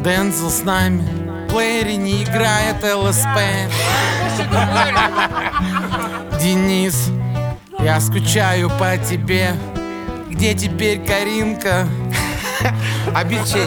Дензел с нами, в плеере не играет ЛСП. Денис, я скучаю по тебе. Где теперь Каринка? Обещай.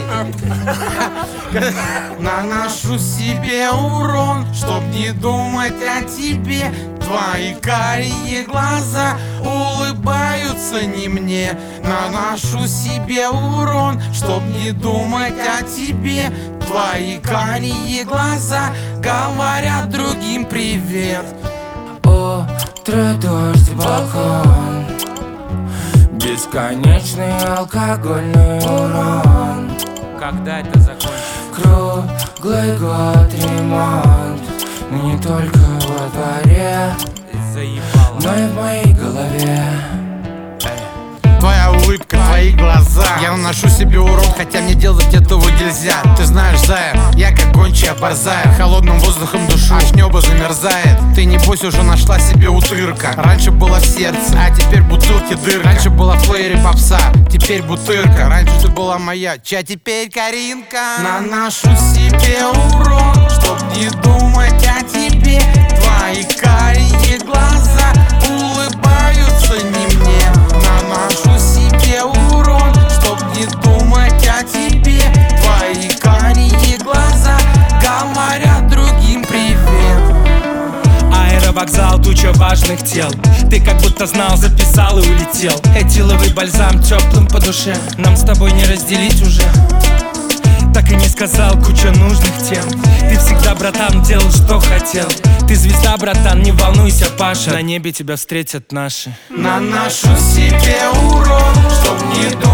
Наношу себе урон, чтоб не думать о тебе. Твои карие глаза улыбаются не мне. Наношу себе урон, чтоб не думать о тебе. Твои карие глаза говорят другим привет. Утро, дождь, балкон, бесконечный алкогольный урон. Когда это закончится? Круглый год ремонт, но не только во дворе, Заебало. но и в моей голове. Твоя улыбка, твои глаза. Я наношу себе урон, хотя мне делать этого нельзя. Ты знаешь, зая, я как гончая борзая. Холодным воздухом душу, аж небо замерзает. Ты небось уже нашла себе утырка. Раньше было в сердце, а теперь бутылки дырка. Раньше была в плеере попса, теперь бутырка. Раньше ты была моя, чья теперь Каринка. Наношу себе урон, чтоб не думать о тебе. Твои карие глаза улыбаются не мне. Наношу себе урон, чтоб не думать о тебе. Твои карие глаза говорят другим привет. Аэровокзал, туча важных тел. Ты как будто знал, записал и улетел. Этиловый бальзам теплым по душе. Нам с тобой не разделить уже. Так и не сказал, куча нужных тем. Ты всегда, братан, делал, что хотел. Ты звезда, братан, не волнуйся, Паша. На небе тебя встретят наши. Наношу себе урон, чтоб не